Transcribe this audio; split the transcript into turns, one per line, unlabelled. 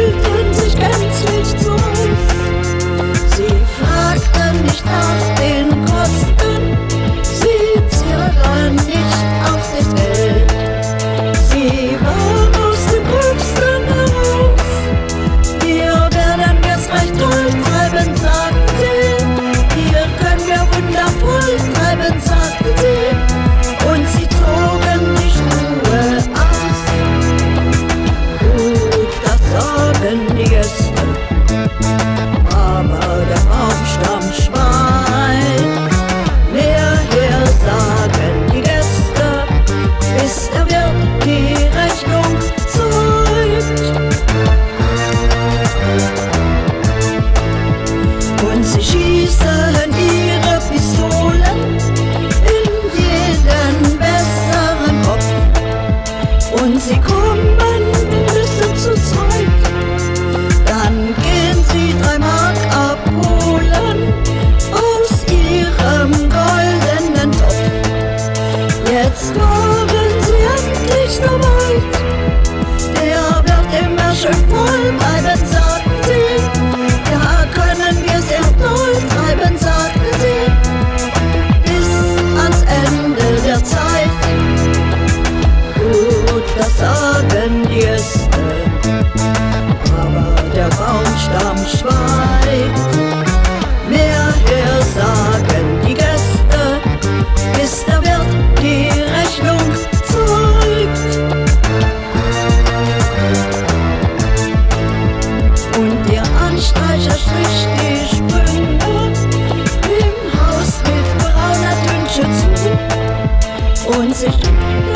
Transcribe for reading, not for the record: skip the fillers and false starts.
hielten sich gänzlich zurück. Sie fragten nicht nach den Kosten, sie zählten nicht auf das Geld. Sie waren aus dem Gröbsten heraus. Hier werden wir's recht toll treiben, sagten sie. Hier können wir wundervoll treiben, sagten sie. Und sie zogen die Schuhe aus. Gut, das sagen die Gäste, aber der Baumstamm schweigt. Mehr her sagen die Gäste, bis der Wirt die Rechnung zeugt. Und sie schießen ihre Pistolen in jeden besseren Kopf. Und sie kommen mindestens zu zweit. Dann gehen sie 3 Mark abholen aus ihrem goldenen Topf. Jetzt waren sie endlich so weit. Der wird immer schön voll bleiben, sagten sie. Ja, können wir sehr toll treiben, sagten sie, bis ans Ende der Zeit. Gut, das sagen die Gäste, aber der Baumstamm schweigt. Mehr her sagen die Gäste, bis der Wirt die Rechnung zeugt. Und der Anstreicher strich die Sprünge im Haus mit brauner Tünche zu. Und sie